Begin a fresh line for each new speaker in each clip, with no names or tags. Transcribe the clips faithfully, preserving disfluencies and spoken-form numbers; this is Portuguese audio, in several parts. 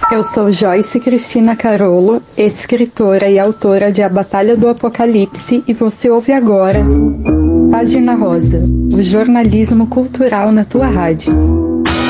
Eu sou Joyce Cristina Carolo, escritora e autora de A Batalha do Apocalipse, e você ouve agora Página Rosa, o jornalismo cultural na tua rádio.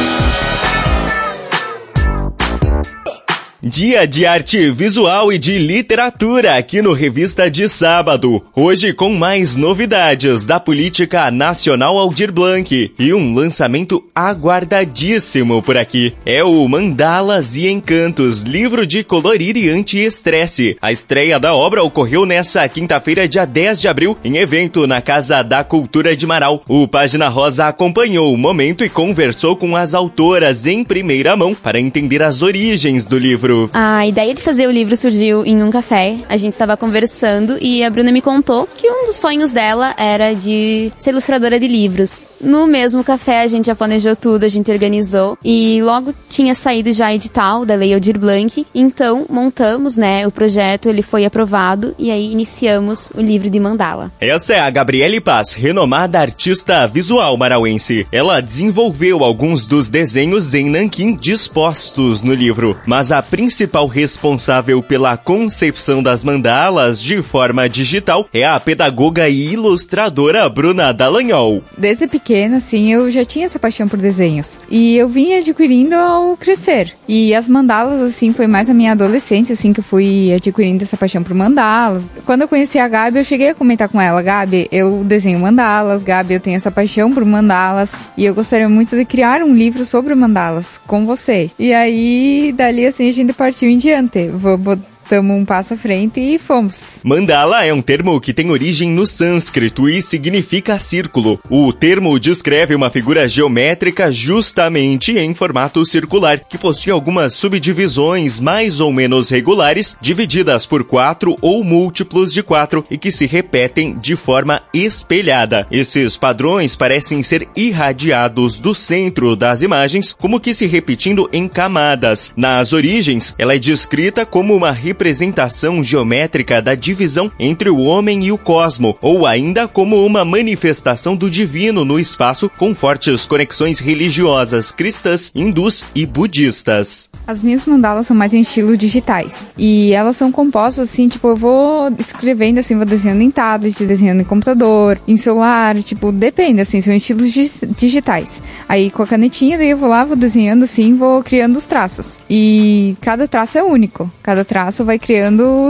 Dia de arte visual e de literatura aqui no Revista de Sábado. Hoje com mais novidades da política nacional Aldir Blanc e um lançamento aguardadíssimo por aqui. É o Mandalas e Encantos, livro de colorir e anti-estresse. A estreia da obra ocorreu nessa quinta-feira, dia dez de abril, em evento na Casa da Cultura de Marau. O Página Rosa acompanhou o momento e conversou com as autoras em primeira mão para entender as origens do livro.
A ideia de fazer o livro surgiu em um café. A gente estava conversando e a Bruna me contou que um dos sonhos dela era de ser ilustradora de livros. No mesmo café a gente já planejou tudo, a gente organizou e logo tinha saído já edital da Lei Aldir Blanc. Então montamos, né, o projeto, ele foi aprovado e aí iniciamos o livro de mandala.
Essa é a Gabriele Paz, renomada artista visual marauense. Ela desenvolveu alguns dos desenhos em nanquim dispostos no livro, mas a principal responsável pela concepção das mandalas de forma digital é a pedagoga e ilustradora Bruna Dallagnol.
Desde pequena, assim, eu já tinha essa paixão por desenhos. E eu vim adquirindo ao crescer. E as mandalas, assim, foi mais a minha adolescência, assim, que eu fui adquirindo essa paixão por mandalas. Quando eu conheci a Gabi, eu cheguei a comentar com ela: Gabi, eu desenho mandalas, Gabi, eu tenho essa paixão por mandalas. E eu gostaria muito de criar um livro sobre mandalas com você. E aí, dali, assim, a gente partiu em diante. Vou botar Damos um passo à frente e fomos.
Mandala é um termo que tem origem no sânscrito e significa círculo. O termo descreve uma figura geométrica justamente em formato circular, que possui algumas subdivisões mais ou menos regulares, divididas por quatro ou múltiplos de quatro e que se repetem de forma espelhada. Esses padrões parecem ser irradiados do centro das imagens, como que se repetindo em camadas. Nas origens, ela é descrita como uma representação geométrica da divisão entre o homem e o cosmo, ou ainda como uma manifestação do divino no espaço, com fortes conexões religiosas cristãs, hindus e budistas.
As minhas mandalas são mais em estilo digitais, e elas são compostas assim, tipo, eu vou escrevendo assim, vou desenhando em tablet, desenhando em computador, em celular, tipo, depende, assim, são estilos digitais. Aí com a canetinha, daí eu vou lá, vou desenhando assim, vou criando os traços. E cada traço é único, cada traço vai criando o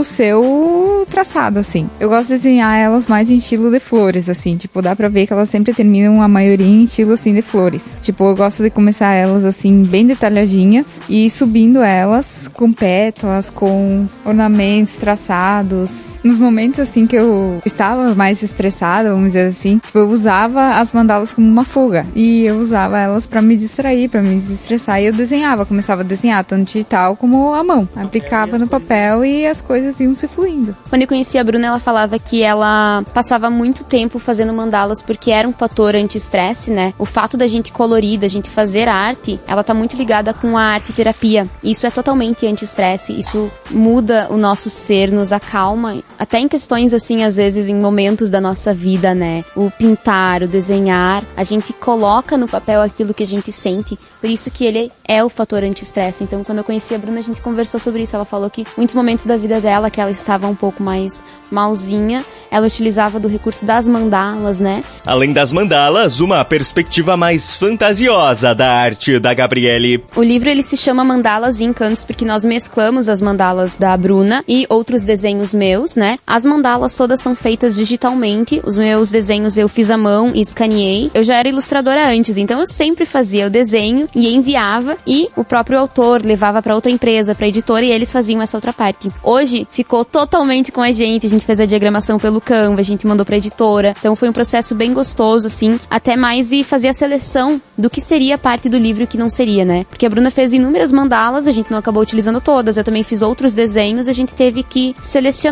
seu traçado, assim. Eu gosto de desenhar elas mais em estilo de flores, assim, tipo, dá pra ver que elas sempre terminam a maioria em estilo, assim, de flores. Tipo, eu gosto de começar elas, assim, bem detalhadinhas e subindo elas com pétalas, com ornamentos traçados. Nos momentos, assim, que eu estava mais estressada, vamos dizer assim, eu usava as mandalas como uma fuga e eu usava elas pra me distrair, pra me desestressar, e eu desenhava, começava a desenhar tanto digital como à mão. Aplicava no papel e as coisas iam se fluindo.
Quando eu conheci a Bruna, ela falava que ela passava muito tempo fazendo mandalas porque era um fator anti-estresse, né? O fato da gente colorir, da gente fazer arte, ela tá muito ligada com a arte-terapia. Isso é totalmente anti-estresse, isso muda o nosso ser, nos acalma, até em questões assim, às vezes em momentos da nossa vida, né? O pintar, o desenhar, a gente coloca no papel aquilo que a gente sente, por isso que ele é o fator anti-estresse. Então, quando eu conheci a Bruna, a gente conversou sobre isso. Ela falou que muitos momentos da vida dela, que ela estava um pouco mais malzinha, ela utilizava do recurso das mandalas, né?
Além das mandalas, uma perspectiva mais fantasiosa da arte da Gabriele.
O livro, ele se chama Mandalas e Encantos porque nós mesclamos as mandalas da Bruna e outros desenhos meus, né? As mandalas todas são feitas digitalmente. Os meus desenhos eu fiz à mão e escaneei. Eu já era ilustradora antes, então eu sempre fazia o desenho e enviava, e o próprio autor levava para outra empresa, para editora, e eles faziam essa outra parte. Hoje ficou totalmente com a gente. A gente fez a diagramação pelo Canva, a gente mandou pra editora. Então foi um processo bem gostoso, assim, até mais de fazer a seleção do que seria parte do livro e o que não seria, né? Porque a Bruna fez inúmeras mandalas, a gente não acabou utilizando todas. Eu também fiz outros desenhos, a gente teve que selecionar,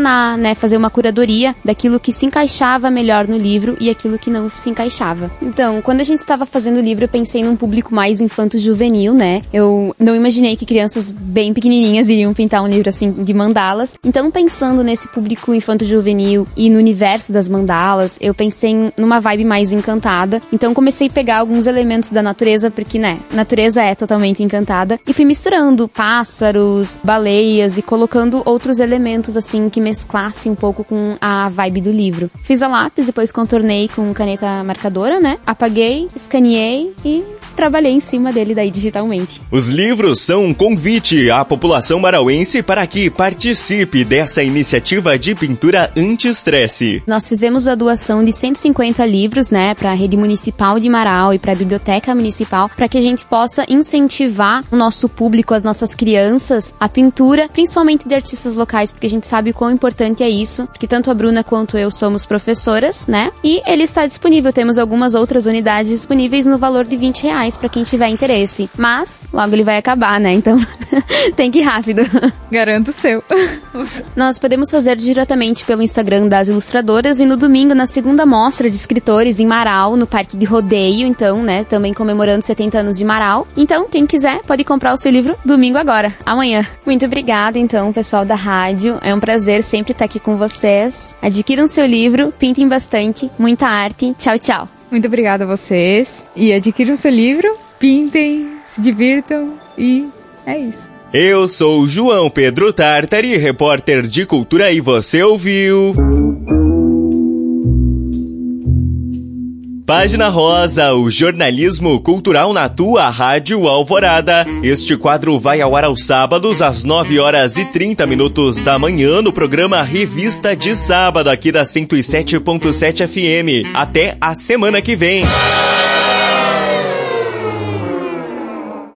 né, fazer uma curadoria daquilo que se encaixava melhor no livro e aquilo que não se encaixava. Então, quando a gente estava fazendo o livro, eu pensei num público mais infanto-juvenil, né? Eu não imaginei que crianças bem pequenininhas iriam pintar um livro assim de mandalas. Então, pensando nesse público infanto-juvenil e no universo das mandalas, eu pensei numa vibe mais encantada. Então, comecei a pegar alguns elementos da natureza, porque, né, a natureza é totalmente encantada, e fui misturando pássaros, baleias e colocando outros elementos, assim, que mesclassem um pouco com a vibe do livro. Fiz a lápis, depois contornei com caneta marcadora, né? Apaguei, escaneei e trabalhei em cima dele daí digitalmente.
Os livros são um convite à população marauense para que participe dessa iniciativa de pintura anti-estresse.
Nós fizemos a doação de cento e cinquenta livros, né, para a rede municipal de Marau e para a biblioteca municipal, para que a gente possa incentivar o nosso público, as nossas crianças, a pintura, principalmente de artistas locais, porque a gente sabe o quão importante é isso, porque tanto a Bruna quanto eu somos professoras, né, e ele está disponível. Temos algumas outras unidades disponíveis no valor de vinte reais para quem tiver interesse, mas logo ele vai acabar, né, então tem que ir rápido.
Garanto o seu.
Nós podemos fazer diretamente pelo Instagram das ilustradoras e no domingo, na segunda mostra de escritores em Marau, no Parque de Rodeio, então, né, também comemorando setenta anos de Marau. Então, quem quiser pode comprar o seu livro domingo agora, amanhã. Muito obrigada, então, pessoal da rádio. É um prazer sempre estar aqui com vocês. Adquiram seu livro, pintem bastante, muita arte. Tchau, tchau.
Muito obrigada a vocês. E adquiram seu livro, pintem, se divirtam e é isso.
Eu sou João Pedro Tartari, repórter de cultura, e você ouviu Página Rosa, o jornalismo cultural na tua Rádio Alvorada. Este quadro vai ao ar aos sábados, às nove horas e trinta minutos da manhã, no programa Revista de Sábado, aqui da cento e sete ponto sete F M. Até a semana que vem.